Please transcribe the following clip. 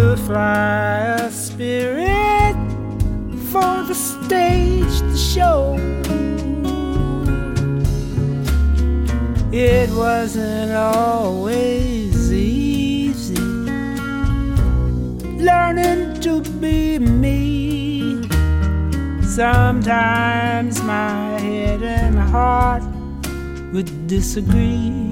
fly a spirit for the stage to show. It wasn't always easy learning to be me. Sometimes my head and heart would disagree.